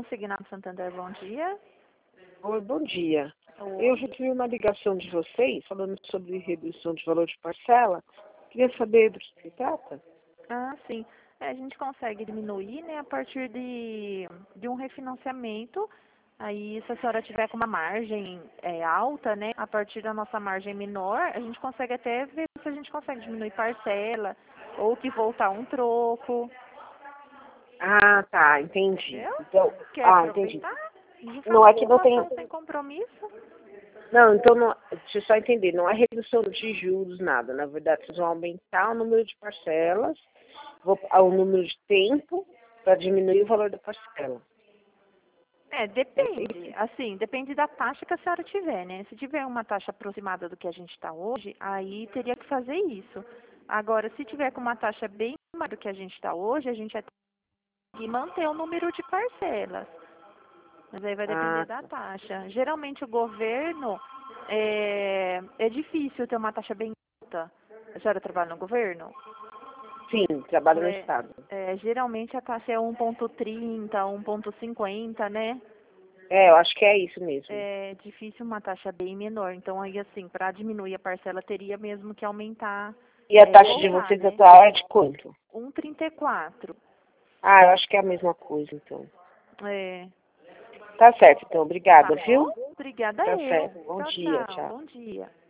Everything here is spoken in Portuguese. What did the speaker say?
Consignado Santander, bom dia. Oi, bom dia. Oi. Eu recebi uma ligação de vocês falando sobre redução de valor de parcela. Queria saber do que se trata. Ah, sim. A gente consegue diminuir, né, a partir de um refinanciamento. Aí, se a senhora tiver com uma margem alta, né, a partir da nossa margem menor, a gente consegue até ver se a gente consegue diminuir parcela ou que voltar um troco. Ah, tá, entendi. Entendeu? Então, Quer entendi. aproveitar? A gente faz Não uma é que não tem. simulação sem compromisso. Não, então não, deixa eu só entender, não é redução de juros, nada. Na verdade, vocês vão aumentar o número de parcelas, o número de tempo para diminuir o valor da parcela. Depende. Assim, depende da taxa que a senhora tiver, né? Se tiver uma taxa aproximada do que a gente está hoje, aí teria que fazer isso. Agora, se tiver com uma taxa bem maior do que a gente está hoje, a gente vai ter que manter o número de parcelas. Mas aí vai depender Ah, da tá. taxa. Geralmente o governo é difícil ter uma taxa bem alta. A senhora trabalha no governo? Sim, trabalho no Estado. Geralmente a taxa é 1,30, 1,50, né? É, eu acho que é isso mesmo. É difícil uma taxa bem menor. Então, aí, assim, para diminuir a parcela, teria mesmo que aumentar, E a taxa de voltar, vocês né? atual é de quanto? 1,34. Ah, eu acho que é a mesma coisa, então. É, Tá certo, então. tá Obrigada, bom? viu? Obrigada Tá eu. certo. Bom Tchau, dia, tchau. tchau. Bom dia.